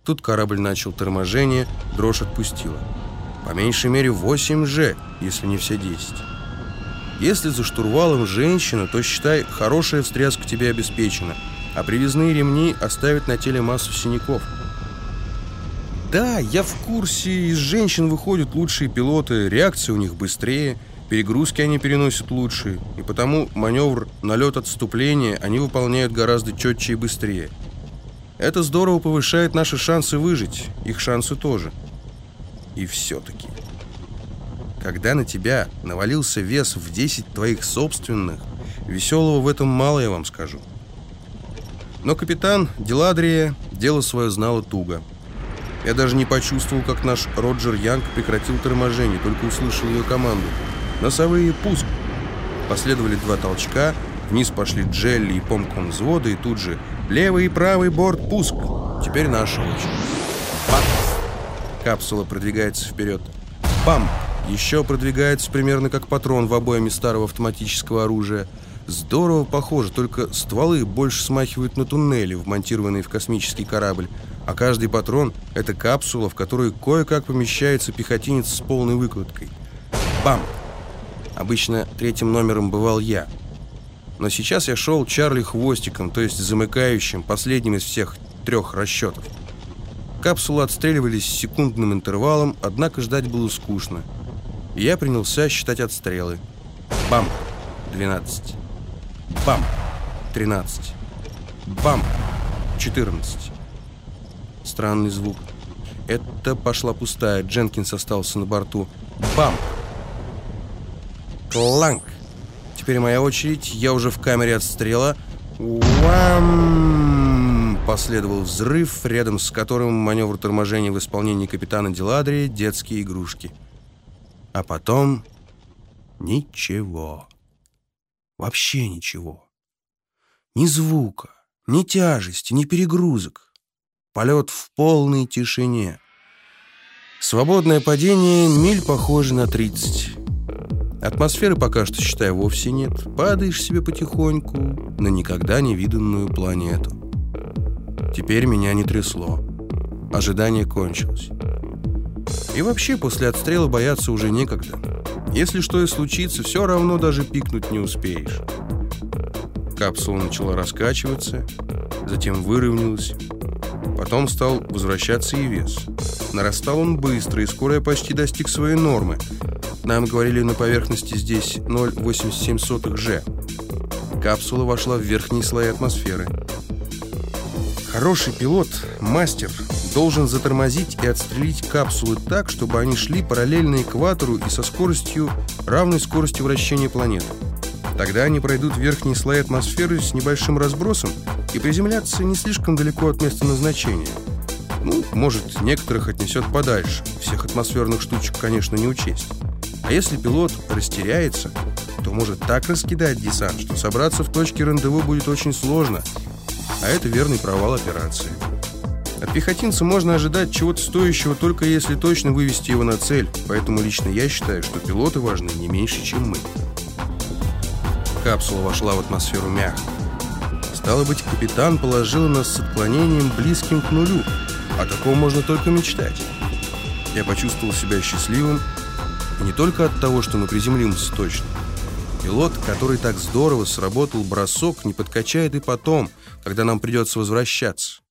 Тут корабль начал торможение, дрожь отпустила. По меньшей мере 8 Ж, если не все 10. Если за штурвалом женщина, то, считай, хорошая встряска тебе обеспечена, а привязные ремни оставят на теле массу синяков. Да, я в курсе, из женщин выходят лучшие пилоты, реакция у них быстрее, перегрузки они переносят лучше, и потому маневр налет-отступление они выполняют гораздо четче и быстрее. Это здорово повышает наши шансы выжить, их шансы тоже. И все-таки, когда на тебя навалился вес в 10 твоих собственных, веселого в этом мало, я вам скажу. Но капитан Деладрия дело свое знала туго. Я даже не почувствовал, как наш Роджер Янг прекратил торможение, только услышал ее команду. «Носовые, пуск!» Последовали 2 толчка, вниз пошли Джелли и помком взвода, и тут же «Левый и правый борт, пуск!» Теперь наша очередь. Бам! Капсула продвигается вперед. Бам! Еще продвигается примерно как патрон в обойме старого автоматического оружия. Здорово похоже, только стволы больше смахивают на туннели, вмонтированные в космический корабль, а каждый патрон — это капсула, в которую кое-как помещается пехотинец с полной выкладкой. Бам! Обычно 3-м номером бывал я. Но сейчас я шел Чарли хвостиком, то есть замыкающим, последним из всех 3 расчетов. Капсулы отстреливались с секундным интервалом, однако ждать было скучно. И я принялся считать отстрелы. Бам! 12. Бам! 13. Бам! 14. Странный звук. Это пошла пустая. Дженкинс остался на борту. Бам! Кланк! Теперь моя очередь. Я уже в камере отстрела. Уам! Последовал взрыв, рядом с которым маневр торможения в исполнении капитана Деладрии, детские игрушки. А потом ничего. Вообще ничего. Ни звука, ни тяжести, ни перегрузок. Полет в полной тишине. Свободное падение миль похоже на 30. Атмосферы пока что, считай, вовсе нет. Падаешь себе потихоньку на никогда не виданную планету. Теперь меня не трясло. Ожидание кончилось. И вообще, после отстрела бояться уже некогда. Если что и случится, все равно даже пикнуть не успеешь. Капсула начала раскачиваться, затем выровнялась. Потом стал возвращаться и вес. Нарастал он быстро, и скоро я почти достиг своей нормы. Нам говорили, на поверхности здесь 0,87 Ж. Капсула вошла в верхние слои атмосферы. Хороший пилот, мастер, должен затормозить и отстрелить капсулы так, чтобы они шли параллельно экватору и со скоростью, равной скорости вращения планеты. Тогда они пройдут верхние слои атмосферы с небольшим разбросом и приземлятся не слишком далеко от места назначения. Ну, может, некоторых отнесет подальше. Всех атмосферных штучек, конечно, не учесть. А если пилот растеряется, то может так раскидать десант, что собраться в точке рандеву будет очень сложно. А это верный провал операции. От пехотинца можно ожидать чего-то стоящего, только если точно вывести его на цель. Поэтому лично я считаю, что пилоты важны не меньше, чем мы. Капсула вошла в атмосферу мягко. Стало быть, капитан положил нас с отклонением близким к нулю. О таком можно только мечтать. Я почувствовал себя счастливым. И не только от того, что мы приземлимся точно. Пилот, который так здорово сработал бросок, не подкачает и потом, когда нам придется возвращаться.